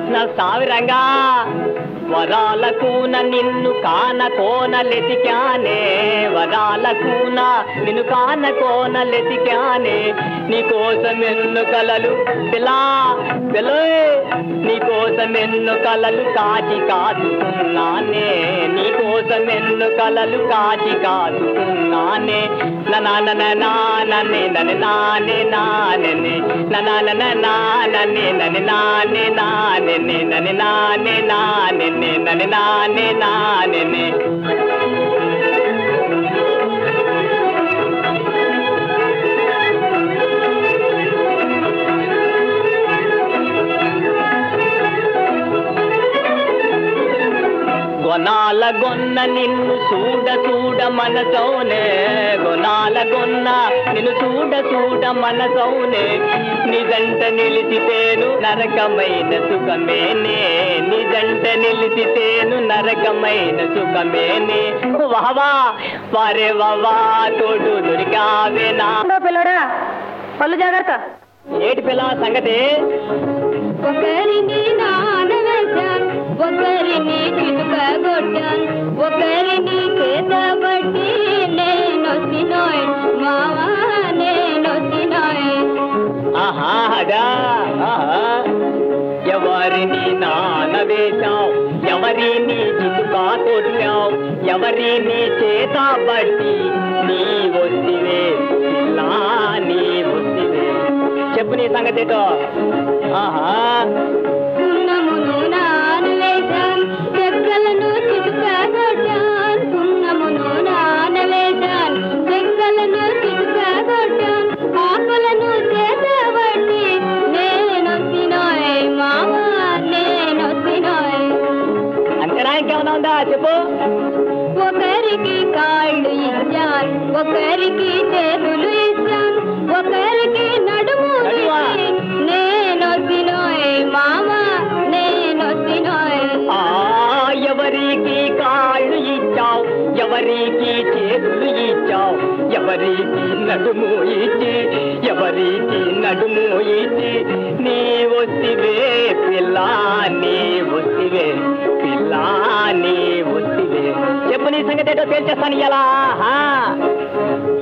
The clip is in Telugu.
నా సావిరంగా వరాలకూన నిన్ను కాన కోనలెతికానే, వరాలకూన నిన్ను కాన కోనలెతికానే, నీకోసం ఎన్ను కలలు పిలా పిలోయ్, నీకోసం ఎన్ను కలలు కాచి కాచుకున్నానే, నీకోసం ఎన్ను కలలు కాచి కాచుకున్నానే. నానే నానే నానే నానే నానే నానే నానే నానే నానే నానే నానే నానే నన్ను నానే నానే. గొనాల గొన్న నిన్ను చూడ చూడ మనసౌనే, గొనాల గొన్న నిన్ను చూడ చూడ మనసౌనే, నిజంట నిలిచితేను నరకమైన సుఖమేనే, నిజంట నిలిచితేను నరకమైన సుఖమేనే. వావా వారే వావా తోడు దొరికావేనా. పిల్లడా పళ్ళు జాగ్రత్త. ఏటి పిల్ల సంగతి? ఒకరిని నానవేశాను, ఒకరిని చిలుక కొట్టాను, ఒకరిని చేత బట్టి నేనొచ్చినోయ్ మావా నేనొచ్చినోయ్. ఆహాడా ఎవరిని నానవేశావు, ఎవరిని చిలుక కొట్టావు, ఎవరిని చేత బట్టి నీ వస్తివే పిల్లా నీ వస్తివే. చెప్పు నీ సంగతి ఏటో. సున్నమును నానవేశాను, చెక్కలను చిలుక కొట్టాను, సున్నమును నానవేశాను, చెక్కలను చిలుక కొట్టాను, ఆకులను చేతబట్టి నేనొచ్చినోయ్ మావా నేనొచ్చినోయ్. అంతేనా ఇంకేమన్నా ఉందా చెప్పు. ఒకరికి కాళ్ళు ఇచ్చాను, ఒకరికి చేతులు ఇచ్చాను, ఒకరికి నడుము నేనొచ్చినోయ్ మామా నేనొచ్చినోయ్. ఎవరికి కాళ్ళు ఇచ్చావు, ఎవరికి చేతులు ఇచ్చావు, ఎవరికి నడుము ఇచ్చి, ఎవరికి నడుము ఇచ్చి నీ వస్తివే పిల్లా నీ వస్తివే పిల్లా నీ వస్తివే. చెప్పు నీ సంగతి ఏటో తేల్చేస్తాను ఇలా.